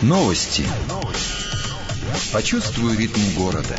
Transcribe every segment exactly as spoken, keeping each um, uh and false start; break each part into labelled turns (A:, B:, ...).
A: Новости. Почувствуй ритм города.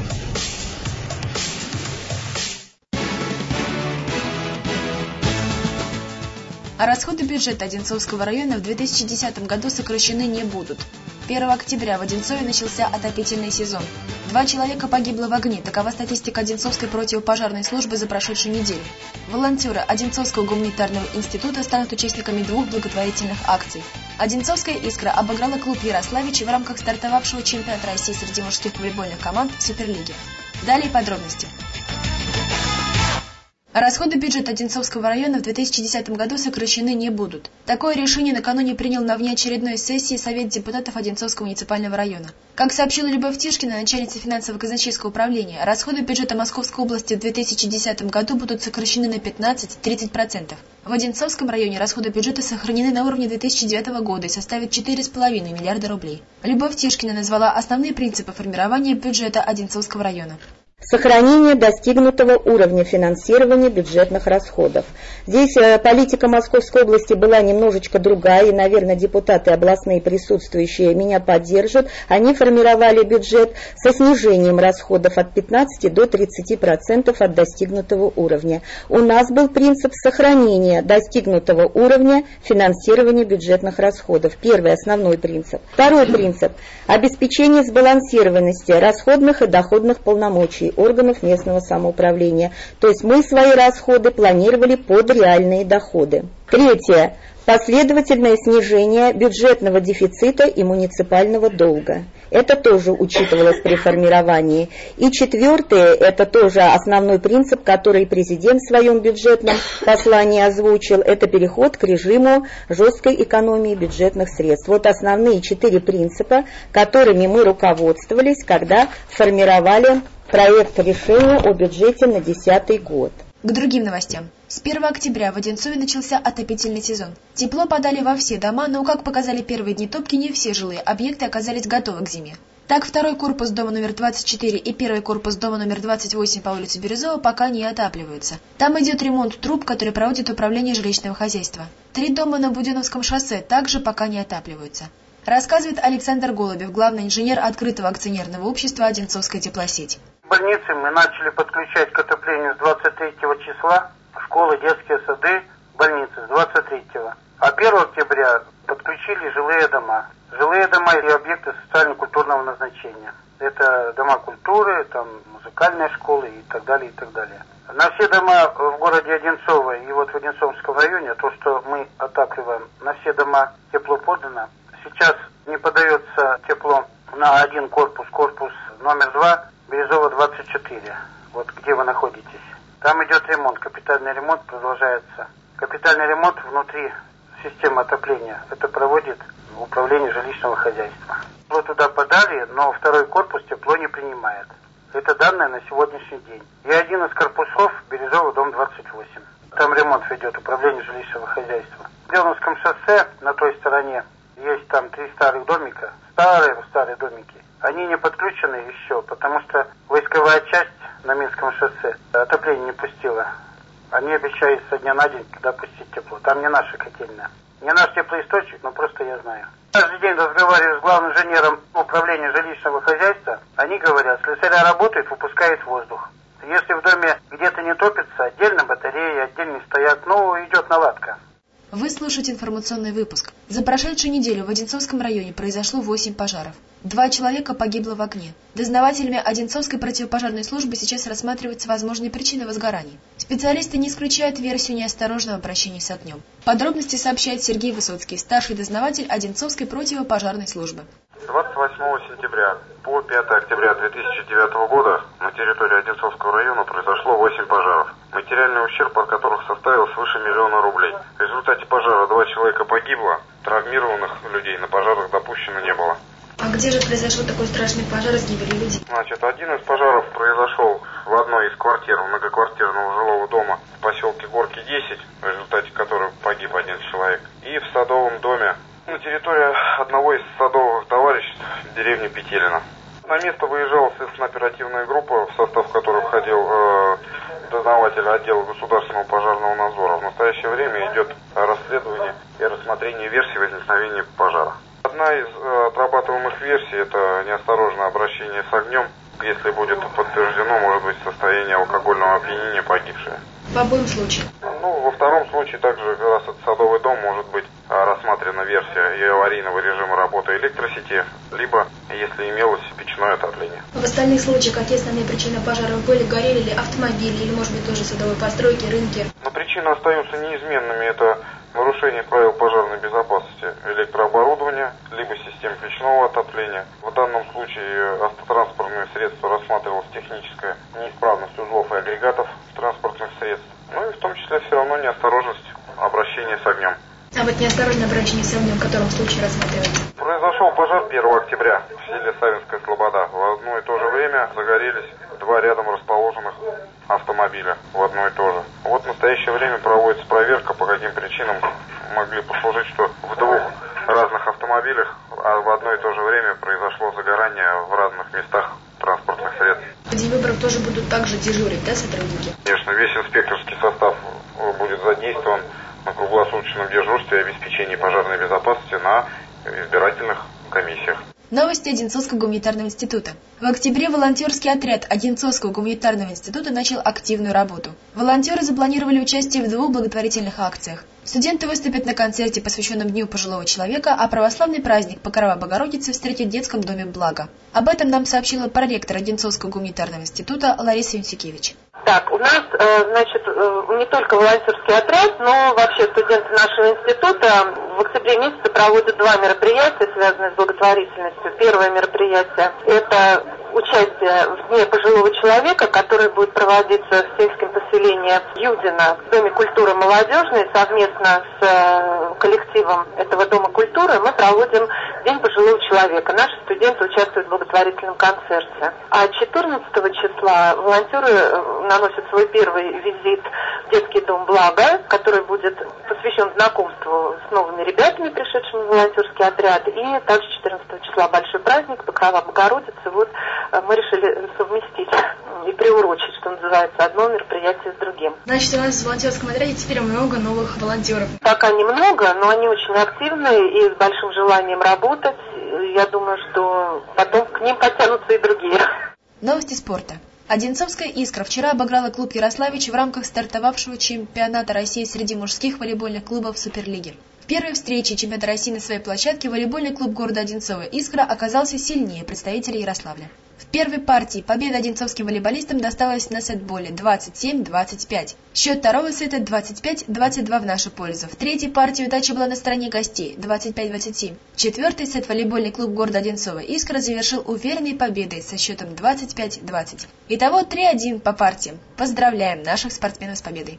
B: А расходы бюджета Одинцовского района в две тысячи десятом году сокращены не будут. первого октября в Одинцове начался отопительный сезон. Два человека погибло в огне. Такова статистика Одинцовской противопожарной службы за прошедшую неделю. Волонтеры Одинцовского гуманитарного института станут участниками двух благотворительных акций. Одинцовская «Искра» обыграла клуб Ярославичи в рамках стартовавшего чемпионата России среди мужских волейбольных команд в Суперлиге. Далее подробности. Расходы бюджета Одинцовского района в две тысячи десятом году сокращены не будут. Такое решение накануне принял на внеочередной сессии Совет депутатов Одинцовского муниципального района. Как сообщила Любовь Тишкина, начальница финансово-казначейского управления, расходы бюджета Московской области в две тысячи десятом году будут сокращены на пятнадцать-тридцать процентов. В Одинцовском районе расходы бюджета сохранены на уровне две тысячи девятого года и составят четыре с половиной миллиарда рублей. Любовь Тишкина назвала основные принципы формирования бюджета Одинцовского района.
C: Сохранение достигнутого уровня финансирования бюджетных расходов. Здесь политика Московской области была немножечко другая, и, наверное, депутаты областные присутствующие меня поддержат. Они формировали бюджет со снижением расходов от пятнадцати до тридцати процентов от достигнутого уровня. У нас был принцип сохранения достигнутого уровня финансирования бюджетных расходов. Первый основной принцип. Второй принцип – обеспечение сбалансированности расходных и доходных полномочий органов местного самоуправления. То есть мы свои расходы планировали под реальные доходы. Третье. Последовательное снижение бюджетного дефицита и муниципального долга. Это тоже учитывалось при формировании. И четвертое, это тоже основной принцип, который президент в своем бюджетном послании озвучил, это переход к режиму жесткой экономии бюджетных средств. Вот основные четыре принципа, которыми мы руководствовались, когда формировали проект решения о бюджете на две тысячи десятый год.
B: К другим новостям. С первого октября в Одинцове начался отопительный сезон. Тепло подали во все дома, но, как показали первые дни топки, не все жилые объекты оказались готовы к зиме. Так, второй корпус дома номер двадцать четыре и первый корпус дома номер двадцать восемь по улице Бирюзова пока не отапливаются. Там идет ремонт труб, который проводит управление жилищного хозяйства. Три дома на Буденновском шоссе также пока не отапливаются. Рассказывает Александр Голубев, главный инженер открытого акционерного общества «Одинцовская теплосеть».
D: Больницы мы начали подключать к отоплению с двадцать третьего числа, школы, детские сады, больницы с двадцать третьего. А первого октября подключили жилые дома. Жилые дома и объекты социально-культурного назначения. Это дома культуры, там музыкальные школы и так далее, и так далее. На все дома в городе Одинцово и вот в Одинцовском районе, то, что мы отапливаем, на все дома тепло подано. Сейчас не подается тепло на один корпус, корпус номер два, Бирюзова двадцать четыре, вот где вы находитесь. Там идет ремонт, капитальный ремонт продолжается. Капитальный ремонт внутри системы отопления, это проводит управление жилищного хозяйства. Вот туда подали, но второй корпус тепло не принимает. Это данные на сегодняшний день. И один из корпусов Бирюзова дом двадцать восемь. Там ремонт ведет управление жилищного хозяйства. В Беломском шоссе на той стороне есть там три старых домика, старые-старые домики. Они не подключены еще, потому что войсковая часть на Минском шоссе отопление не пустила. Они обещают со дня на день туда пустить тепло. Там не наша котельная. Не наш теплоисточник, но просто я знаю. Каждый день разговариваю с главным инженером управления жилищного хозяйства. Они говорят, слесаря работает, выпускает воздух. Если в доме где-то не топится, отдельно батареи, отдельный стояк, ну, идет наладка.
B: Вы слушаете информационный выпуск. За прошедшую неделю в Одинцовском районе произошло восемь пожаров. Два человека погибло в огне. Дознавателями Одинцовской противопожарной службы сейчас рассматриваются возможные причины возгораний. Специалисты не исключают версию неосторожного обращения с огнем. Подробности сообщает Сергей Высоцкий, старший дознаватель Одинцовской противопожарной службы.
E: двадцать восьмого сентября по пятого октября две тысячи девятого года на территории Одинцовского района произошло восемь пожаров, материальный ущерб от которых составил свыше миллиона рублей. В результате пожара два человека погибло, травмированных людей на пожарах допущено не было.
B: А где же произошел такой страшный пожар с гибелью людей?
E: Значит, один из пожаров произошел в одной из квартир многоквартирного жилого дома в поселке Горки десять, в результате которого погиб один человек, и в садовом доме на территории одного из садовых товариществ в деревне Петелино. На место выезжала следственно-оперативная группа, в состав которой входил э, дознаватель отдела государственного пожарного надзора. В настоящее время идет расследование и рассмотрение версий возникновения пожара. Одна из отрабатываемых версий – это неосторожное обращение с огнем. Если будет подтверждено, может быть, состояние алкогольного опьянения погибшей.
B: В обоим случаях?
E: Ну, во втором случае также как раз это садовый дом, может быть рассмотрена версия и аварийного режима работы электросети, либо, если имелось, печное отопление.
B: В остальных случаях какие основные причины пожаров были? Горели ли автомобили или, может быть, тоже садовые постройки, рынки?
E: Но причины остаются неизменными. Это нарушение правил пожарной безопасности электрооборудования, либо систем печного отопления. В данном случае автотранспортные средства рассматривалась техническая неисправность узлов и агрегатов транспортных средств. Ну и в том числе все равно неосторожность обращения с огнем.
B: А вот неосторожное обращение с огнем в котором случае рассматривается?
E: Произошел пожар первого октября в селе Савинская Слобода. В одно и то же время загорелись два рядом расположенных автомобиля в одно и то же. Вот в настоящее время проводится проверка, по каким причинам могли послужить, что в двух разных автомобилях, а в одно и то же время произошло загорание в разных местах транспортных средств.
B: В день выборов тоже будут также дежурить, да, сотрудники?
E: Конечно, весь инспекторский состав будет задействован на круглосуточном дежурстве и обеспечении пожарной безопасности на избирательных комиссиях.
B: Новости Одинцовского гуманитарного института. В октябре волонтерский отряд Одинцовского гуманитарного института начал активную работу. Волонтеры запланировали участие в двух благотворительных акциях. Студенты выступят на концерте, посвященном Дню пожилого человека, а православный праздник Покрова Богородицы встретит в детском доме «Благо». Об этом нам сообщила проректор Одинцовского гуманитарного института Лариса Юнсикевич.
A: Так, у нас, значит, не только волонтерский отряд, но вообще студенты нашего института в октябре месяце проводят два мероприятия, связанные с благотворительностью. Первое мероприятие – это участие в Дне пожилого человека, который будет проводиться в сельском поселении Юдино в Доме культуры молодежной. Совместно с коллективом этого Дома культуры мы проводим День пожилого человека. Наши студенты участвуют в благотворительном концерте. А четырнадцатого числа волонтеры наносят свой первый визит в детский дом «Благо», который будет посвящен знакомству с новыми ребятами, пришедшими в волонтерский отряд. И также четырнадцатого числа большой праздник Покрова Богородицы. Вот мы решили совместить и приурочить, что называется, одно мероприятие с другим.
B: Значит, у нас в волонтерском отряде теперь много новых волонтеров.
A: Пока немного, но они очень активные и с большим желанием работать. Я думаю, что потом к ним потянутся и другие.
B: Новости спорта. Одинцовская «Искра» вчера обыграла клуб «Ярославич» в рамках стартовавшего чемпионата России среди мужских волейбольных клубов Суперлиги. В первой встрече чемпионата России на своей площадке волейбольный клуб города Одинцова «Искра» оказался сильнее представителей Ярославля. В первой партии победа одинцовским волейболистам досталась на сетболе двадцать семь двадцать пять. Счет второго сета двадцать пять двадцать два в нашу пользу. В третьей партии удача была на стороне гостей двадцать пять двадцать семь. Четвертый сет волейбольный клуб города Одинцова «Искра» завершил уверенной победой со счетом двадцать пять двадцать. Итого три один по партиям. Поздравляем наших спортсменов с победой.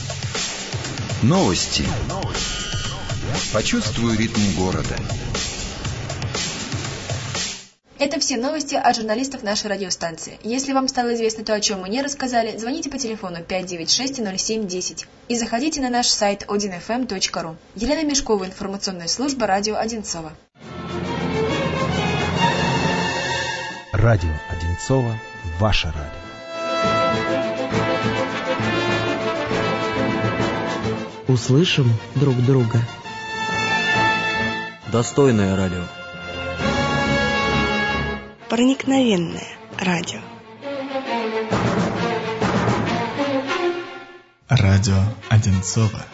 F: Новости. Почувствуй ритм города.
B: Это все новости от журналистов нашей радиостанции. Если вам стало известно то, о чем мы не рассказали, звоните по телефону пять девять шесть ноль семь десять и заходите на наш сайт один эф эм точка ру. Елена Мешкова, информационная служба радио Одинцова.
G: Радио Одинцова, ваше радио.
H: Услышим друг друга.
I: Достойное радио.
H: Проникновенное радио.
J: Радио Одинцова.